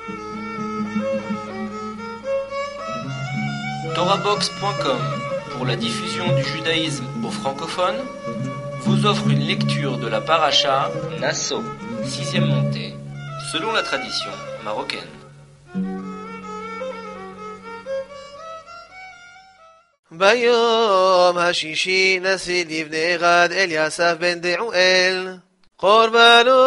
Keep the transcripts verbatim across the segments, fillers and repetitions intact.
Torabox point com, pour la diffusion du judaïsme aux francophones, vous offre une lecture de la paracha Nasso, sixième montée, selon la tradition marocaine. ביום השישי נשיא לבני גד אליאסף בן דעואל קורבנו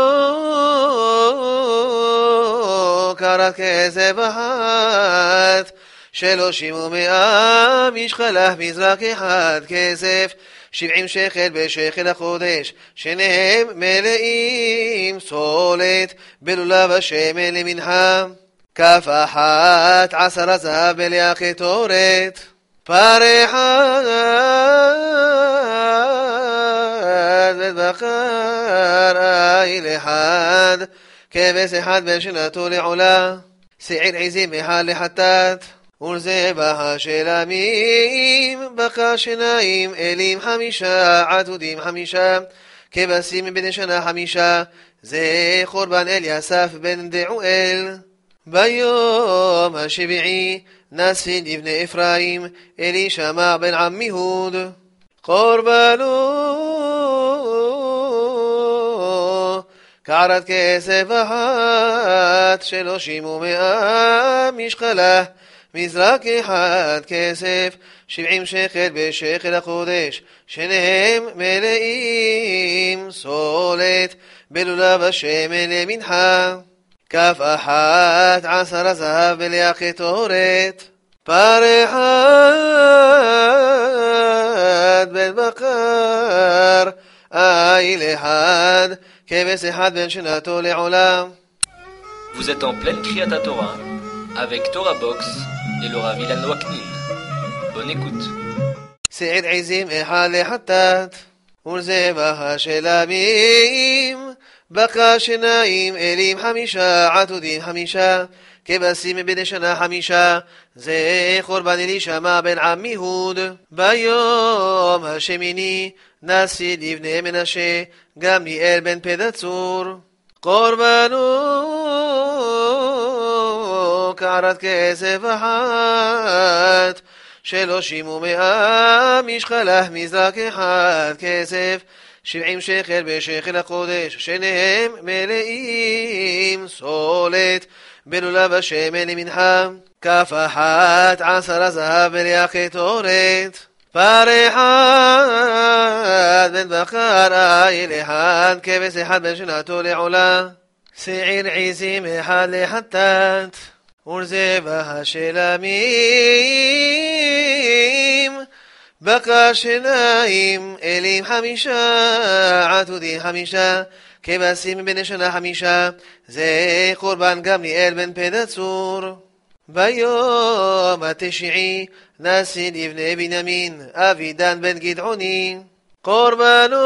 קרת כסף אחת שלושים ומאה משקלח מזרק אחד כסף שבעים שקל בשקל החודש שניהם מלאים סולת בלולב השמן למנחה כף אחת עשרה זהב בלח קטורת פר אחד ובקר איל אחד כבש אחד בין שנתו לעולה שעיר עזים אחד לחטאת ולזבח השלמים בקר שניים אלים חמישה עתודים חמישה כבשים בן שנה חמישה זה קורבן אליאסף בן דעואל ביום השביעי נשיא לבני אפרים אלישמע בן עמיהוד קורבנו קערת כסף אחת שלושים ומאה משקלה מזרק אחד כסף שבעים שקל בשקל החודש שניהם מלאים סולת בלולב השמן למנחה כף אחת עשרה זהב בלח קטורת פר אחד בן בקר איל אחד כבש אחד בין שנתו לעולם. Vous êtes en pleine Kriyat Torah avec Torabox et le Rav Ilan Waknin. Bonne écoute. שעיר עזים אחד לחטאת ולזבח השלמים בקר שניים אלים חמישה עתודים חמישה כבשים בן שנה חמישה זה קורבן אלישמע בן עמיהוד ביום השמיני נשיא לבני מנשה גמליאל בן פדצור קורבנו קערת כסף אחת שלושים ומאה משקלח מזרק אחד כסף שבעים שקל בשקל החודש שניהם מלאים סולת בלולב השמן למנחה כף אחת עשרה זהב בלח קטורת פר אחד בן בקר איל אחד כבש אחד בין שנתו לעולה שעיר עזים אחד לחטאת ולזבח השלמים בקר שניים אלים חמישה עתודים חמישה כבשים בן שנה חמישה זה קורבן גמליאל בן פדצור ביום התשיעי נשיא לבני בנימין אבידן בן גדעוני קורבנו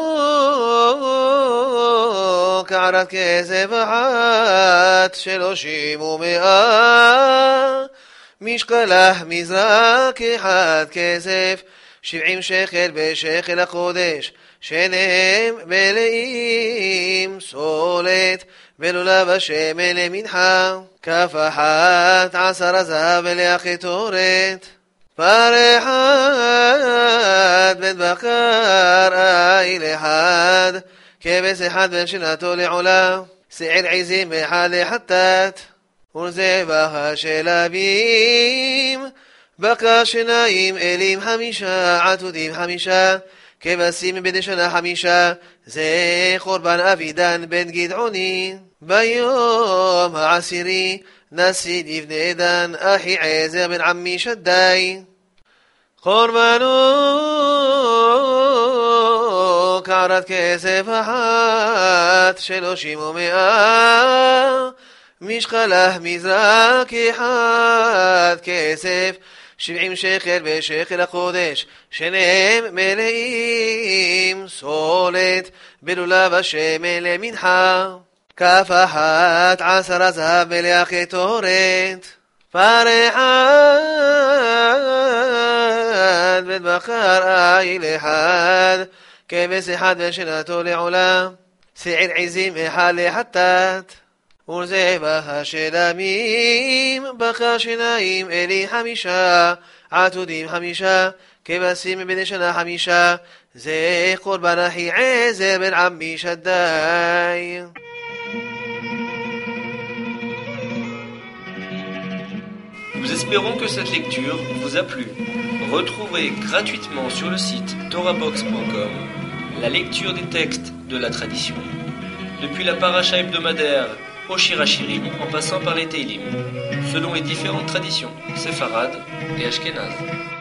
קערת כסף אחת שלושים ומאה משקלח מזרק אחד כסף שבעים שקל בשקל החודש שניהם מלאים סולת בלולב השמן למנחה כף אחת עשרה זהב בלח קטורת פר אחד בן בקר איל אחד כבש אחד בין שנתו לעולה שעיר עזים אחד לחטאת ולזבח השלמים בקר שניים אלים חמישה עתודים חמישה כבשים בן שנה חמישה זה קורבן אבידן בן גדעוני ביום העשירי נשיא לבני דן אחי עזר בן עמי שדי קורבנו קערת כסף אחת שלושים ומאה משקלח מזרק אחד כסף שבעים שקל בשקל החודש שניהם מלאים סולת בלולב השמן למנחה כף אחת עשרה זהב בלח קטורת פר אחד בן בקר איל אחד כבש אחד בין שנתו לעולה שעיר עזים אחד לחטאת ולזבח של עמים, בקר שניים אלים חמישה, עתודים חמישה, כבשים בני שנה חמישה, זה קורבן אחיעזר בן עמי שדי. Nous espérons que cette lecture vous a plu. Retrouvez gratuitement sur le site torabox point com la lecture des textes de la tradition, depuis la paracha hebdomadaire au Shirachirim en passant par les Teilim, selon les différentes traditions séfarades et ashkénazes.